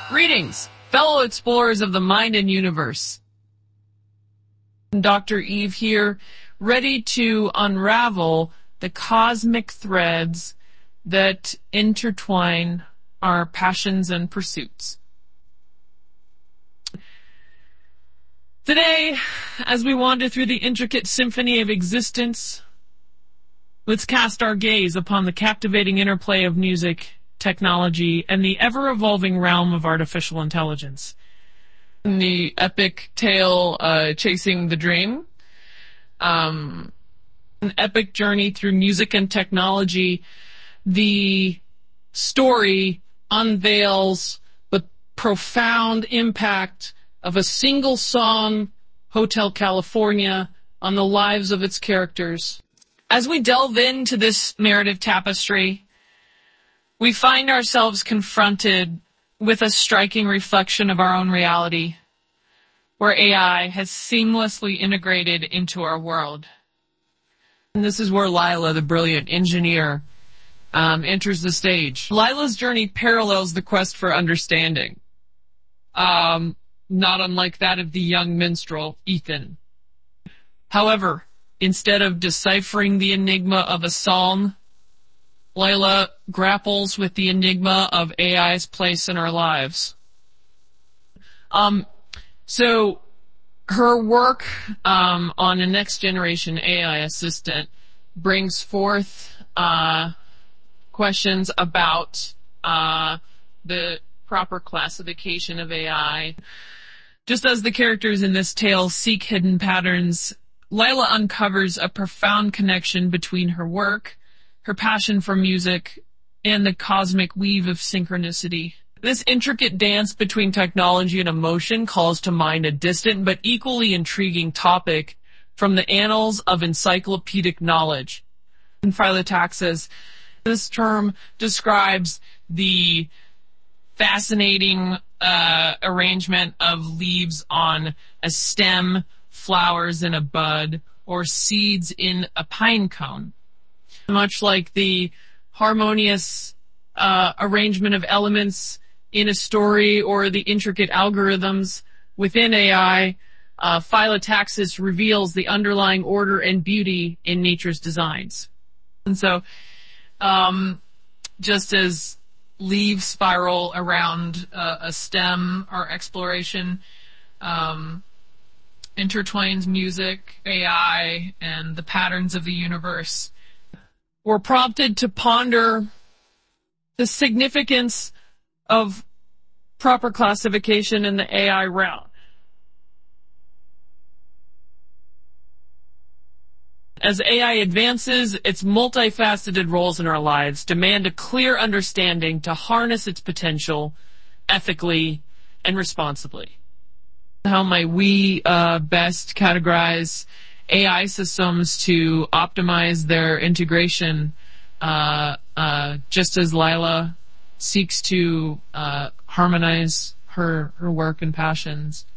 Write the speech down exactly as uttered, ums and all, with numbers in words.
Greetings, fellow explorers of the mind and universe. Doctor Eve here, ready to unravel the cosmic threads that intertwine our passions and pursuits. Today, as we wander through the intricate symphony of existence, let's cast our gaze upon the captivating interplay of music, technology, and the ever-evolving realm of artificial intelligence. In the epic tale, uh, Chasing the Dream, um, an epic journey through music and technology, the story unveils the profound impact of a single song, Hotel California, on the lives of its characters. As we delve into this narrative tapestry, we find ourselves confronted with a striking reflection of our own reality, where A I has seamlessly integrated into our world. And this is where Lila, the brilliant engineer, um, enters the stage. Lila's journey parallels the quest for understanding, um, not unlike that of the young minstrel, Ethan. However, instead of deciphering the enigma of a song, Lila grapples with the enigma of A I's place in our lives. Um, so her work um, on a next-generation A I assistant brings forth uh, questions about uh, the proper classification of A I. Just as the characters in this tale seek hidden patterns, Lila uncovers a profound connection between her work, her passion for music, and the cosmic weave of synchronicity. This intricate dance between technology and emotion calls to mind a distant but equally intriguing topic from the annals of encyclopedic knowledge. In Phyllotaxis, this term describes the fascinating uh, arrangement of leaves on a stem, flowers in a bud, or seeds in a pine cone. Much like the harmonious uh, arrangement of elements in a story or the intricate algorithms within A I, uh, Phyllotaxis reveals the underlying order and beauty in nature's designs. And so, um, just as leaves spiral around uh, a stem or exploration, um, intertwines music, A I, and the patterns of the universe, we're prompted to ponder the significance of proper classification in the A I realm. As A I advances, its multifaceted roles in our lives demand a clear understanding to harness its potential ethically and responsibly. How might we uh, best categorize A I systems to optimize their integration, uh, uh, just as Lila seeks to uh, harmonize her, her work and passions?